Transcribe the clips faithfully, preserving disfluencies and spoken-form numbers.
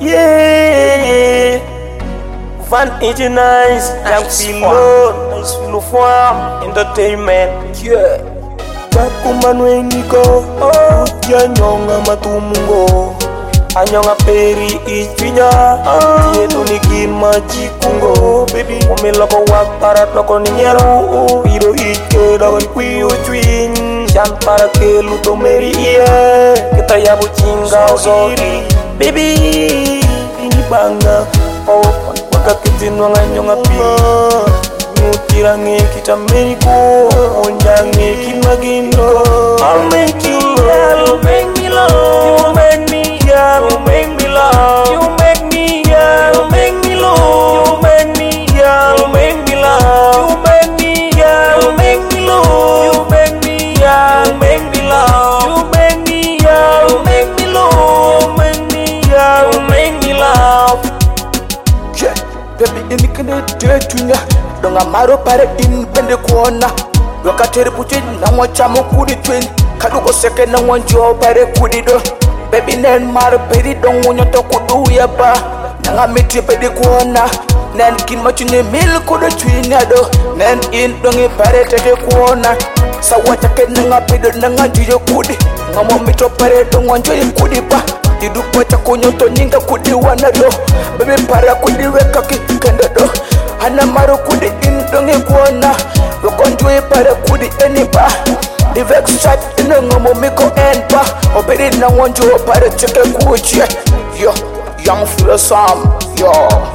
Yeah, Van Nice, Young Philo, Nice Philo Farm, Entertainment. Yeah, Jakumanwe Niko, Yanyonga Matumungo, Anyonga Peri Ichinya, Yetunikin Majikungo, baby, Omilako Wakarat Loko Niero, Hiro Ike, Lawan Kuyu Twin, Champara Keluto Meri, yeah, Ketayabu Chinga Zori, baby, Inibanga, oh, Wakakitin Wanganyonga Pi. Tirangi kita meniko, onjangi kimagindo. I'll make you love, you make me love, you make me yeah, you make me love, you make me yeah, you make me love, you make me yeah, you make me love, you make me yeah, you make me love, you make me yeah, you make me love, you make me yeah, you make me love, you make me yeah, you make me love. Yeah, baby, ini kene detunya. Donga maro pare in bende kuona Wakateri puti na mwacha mukudi twin Kaduko seke na mwanjo pare kudido Baby nen maro peri dong unyoto kudu ya ba Nanga miti pedi kuona Nen kin machune mil kudu twin yado Nen in dongi pare teke kuona Sawacha ke nanga pedo nanga juyo kudi Ngamo mito pare dong wanjo yi kudi ba Tidu pacha kunyoto nyinga kudi wanado Baby para kudi weka kikenda do Hana maro kudi in dongi kuona Wakonjwe para kudi eniba The vex shot ina ngomo miko enpa Obedi na wanjo para cheke kuchie Yo, Young Philo Sam, yo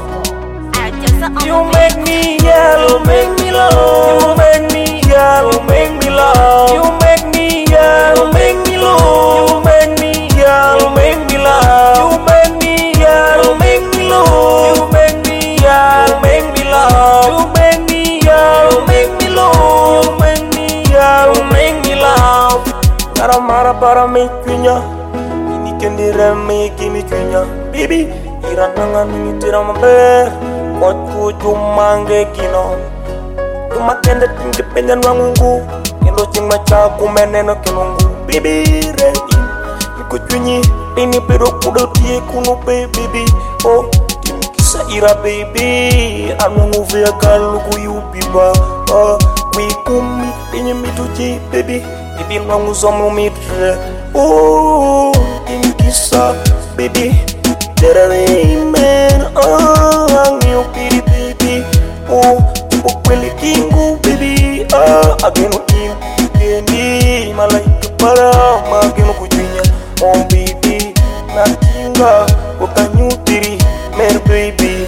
You make me yeah, you make me love, you make me yeah, you make me love, you make me yeah, you make me love, you make me yeah, you make me love, you make me yeah, you make me love, you make me yeah, you make me love, you make me yeah, you make me love, you make me yeah, you make me love. Cara mara para me kunya, ini kendira me kimi kunya, baby, irananga ni tira maber. Kotku jumange kino Cuma kende independent wangungu Kendo cima caku meneno kinungu Bibi ready Miku cunyi Ini pedo kudo tie kuno pe baby Oh Tim kisa ira baby Anu nguvea kalu kuyu biba Oh Wikumi Tinye mituji baby Bibi wangu zomu mitre Oh Tim kisa baby There amen Oh Angyo piri baby Oh Ukweli kingu baby Ah Ageno im Kendi Malaika para Mageno kujunya Oh baby Nakinga Wakanyu tiri Mer baby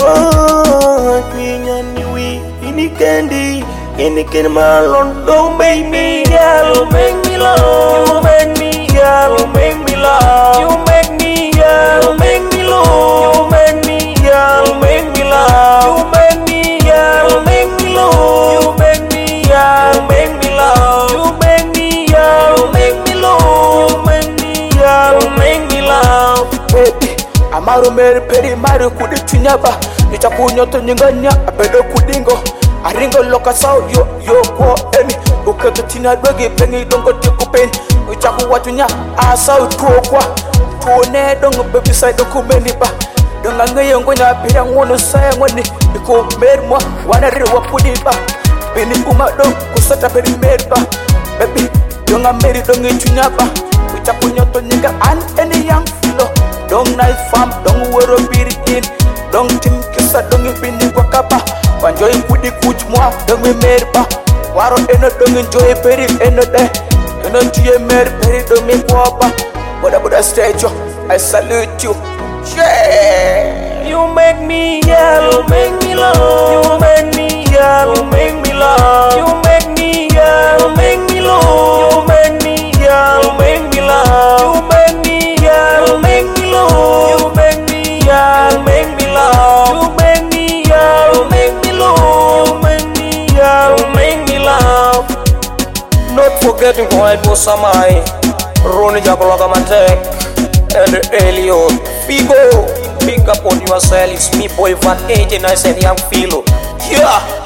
Ah Kuinya niwi Ini kendi Ini kendi malondo baby Yeah you make me love You make me Yeah you make me love You make me Yeah you make me love You make me Yeah you make me love You make me Yeah you make me love You make me Yeah you make me love You make me Yeah you make me love You make me Yeah you make me love. Baby, amaro meri peri mari kudi chinyaba Nicha kunyoto nyinganya apedo kudingo Aringo loka sao yo yo kwa emi Uketo tina dwegi pengi dongo tiku pen Uchaku watunya asao tuo kwa Tuone dongo baby side kumeni ba Donga ngayo ngonya pira ngono saya ngoni Iko meri mwa wanari wapudi ba Bini uma dong kusata peri meri ba Baby, donga meri dongi chunyaba Uchaku nyoto nyinga an any Young Philo Dong nice farm, dong wero biri in Dong tim kisa dongi bini kwa kapa Wanjoy kudi kuch mwa dongi meri ba Waro eno dongi enjoy peri eno de Eno tuye meri peri dongi kwa ba Boda boda stage yo, I salute you. Yeah. You make me yeah, you make me love. You make me yeah, you make me love. You make me yeah, you make me love. You make me yeah, you make me love. You make me yeah, you make me love. You make me yeah, you make me love. You make me yeah, you make me love. You make me yeah, you make me love. Not forgetting who I was Samai. Ronnie Jabologa Matek and Elio Figo. Pick up on yourself, it's me boy Van Nice and Young Philo. Yeah.